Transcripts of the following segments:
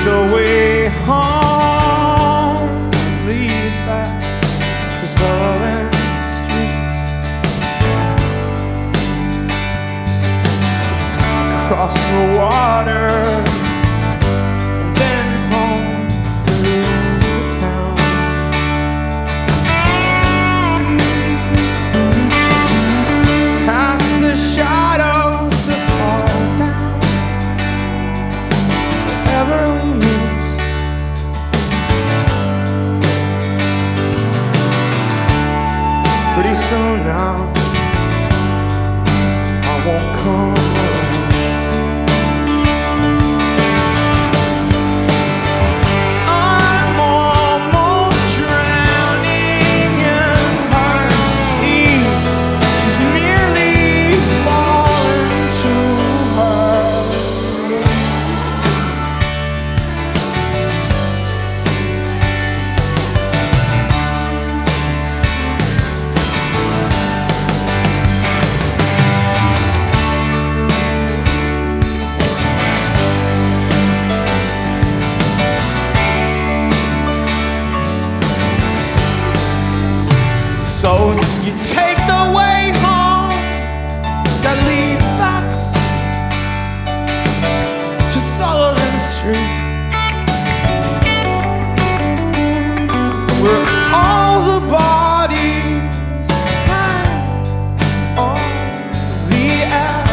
The way home leads back to Sullivan Street, across the water, and then home through town. Past the shadows that fall down wherever we meet. Pretty soon now, I won't come around. I'm almost drowning in her sea. She's nearly fallen to her. So you take the way home that leads back to Sullivan Street, where all the bodies hang on the air.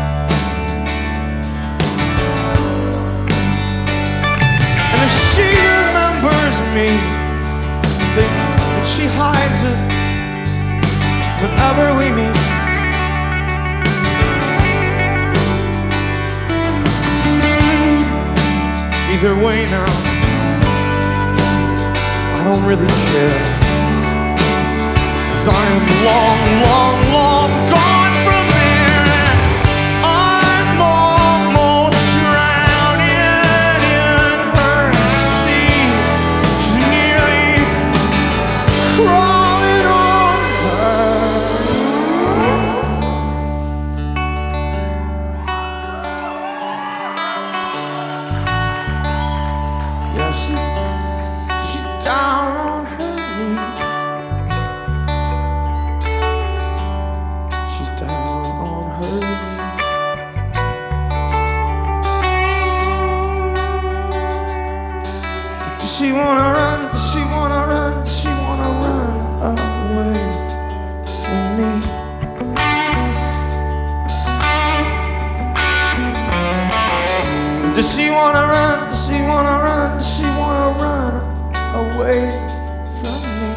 And if she remembers me, then she hides it whenever we meet. Either way now, I don't really care, 'cause I am long, long, long gone from there. And I'm almost drowning in her sea. She's nearly crawling on her. Yeah, she's down on her knees. She's down on her knees. So does she wanna run? Does she wanna run? Does she wanna run away from me? Does she wanna run? Does she wanna run? Does she wanna run away from me?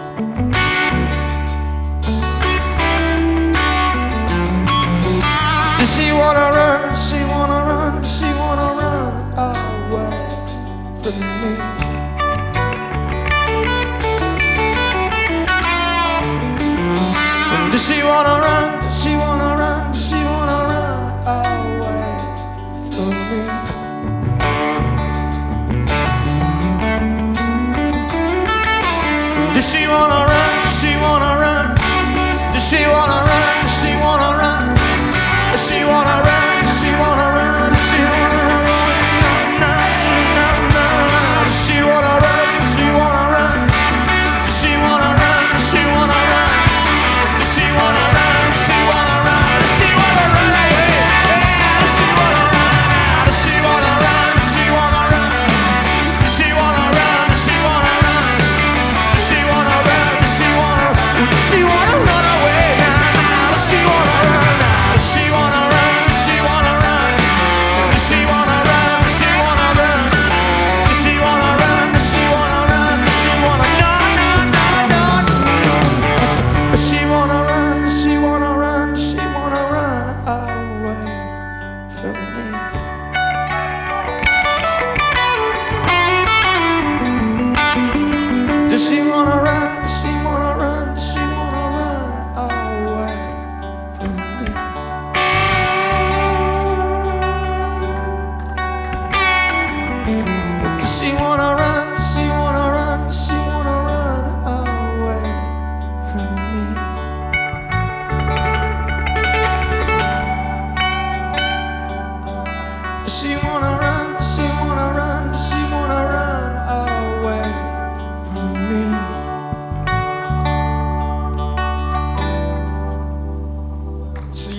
Does she wanna run? Does she wanna run? Does she wanna run away from me? Does she wanna run? Does she wanna run? Does she wanna run away from me? Does she wanna run? Does she wanna run? Does she wanna run? Does she wanna run? Does she wanna run? Does she wanna run? Does she wanna run? No, no, no, no, no. Does she wanna run? Does she wanna run? Does she wanna run? Does she wanna run? Does she wanna run? Does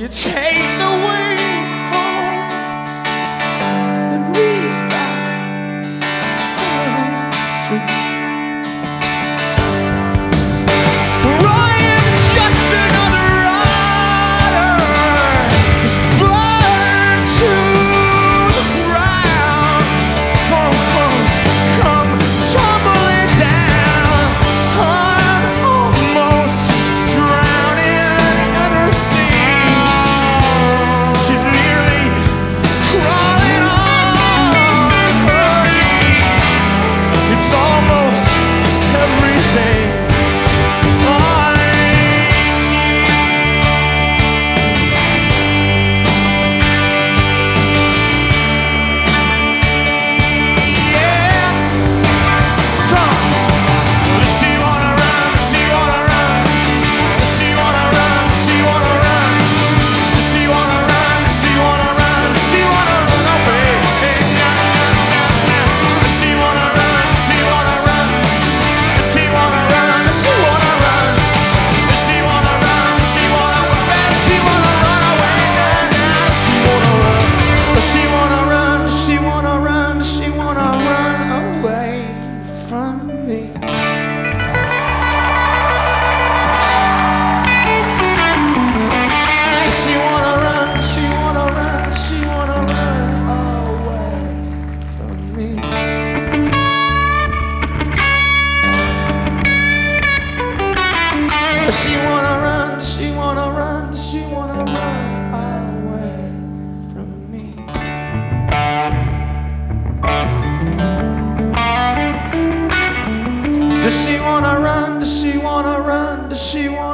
take the way home that leads back to Sullivan Street. I am just another rider who's burned to the ground. Come tumbling down. I'm almost drowning in her sea. She's nearly crawling on her knees. It's almost everything she wanna run, she wanna run, she wanna run away from me. Does she wanna run, does she wanna run, does she wanna